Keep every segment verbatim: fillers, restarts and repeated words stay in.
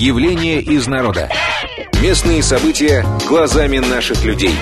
Явления из народа. Местные события глазами наших людей.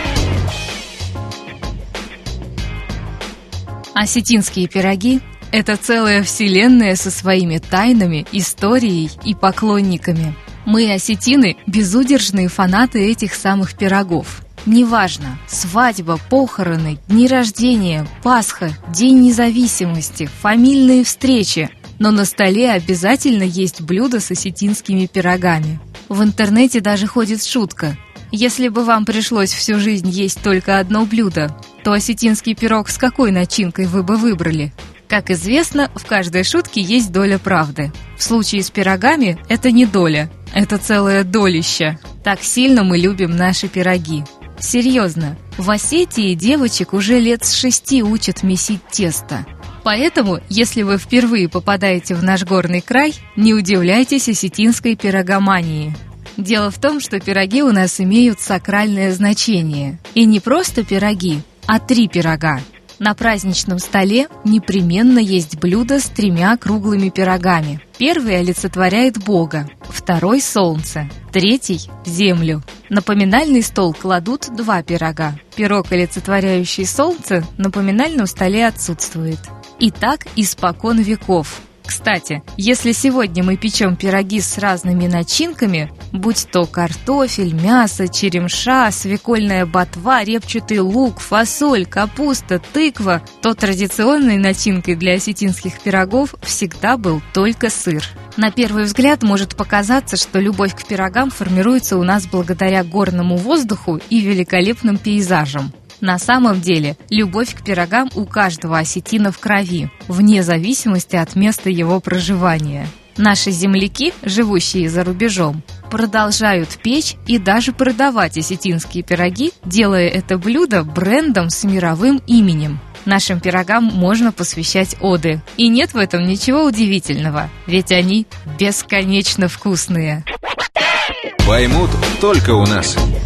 Осетинские пироги – это целая вселенная со своими тайнами, историей и поклонниками. Мы, осетины, безудержные фанаты этих самых пирогов. Неважно – свадьба, похороны, дни рождения, Пасха, День независимости, фамильные встречи. Но на столе обязательно есть блюдо с осетинскими пирогами. В интернете даже ходит шутка. Если бы вам пришлось всю жизнь есть только одно блюдо, то осетинский пирог с какой начинкой вы бы выбрали? Как известно, в каждой шутке есть доля правды. В случае с пирогами это не доля, это целое долище. Так сильно мы любим наши пироги. Серьезно, в Осетии девочек уже лет с шести учат месить тесто. Поэтому, если вы впервые попадаете в наш горный край, не удивляйтесь осетинской пирогомании. Дело в том, что пироги у нас имеют сакральное значение. И не просто пироги, а три пирога. На праздничном столе непременно есть блюдо с тремя круглыми пирогами. Первый олицетворяет Бога, второй – солнце, третий – землю. На поминальный стол кладут два пирога. Пирог, олицетворяющий солнце, на поминальном столе отсутствует. И так испокон веков. Кстати, если сегодня мы печем пироги с разными начинками, будь то картофель, мясо, черемша, свекольная ботва, репчатый лук, фасоль, капуста, тыква, то традиционной начинкой для осетинских пирогов всегда был только сыр. На первый взгляд может показаться, что любовь к пирогам формируется у нас благодаря горному воздуху и великолепным пейзажам. На самом деле, любовь к пирогам у каждого осетина в крови, вне зависимости от места его проживания. Наши земляки, живущие за рубежом, продолжают печь и даже продавать осетинские пироги, делая это блюдо брендом с мировым именем. Нашим пирогам можно посвящать оды. И нет в этом ничего удивительного, ведь они бесконечно вкусные. Поймут только у нас.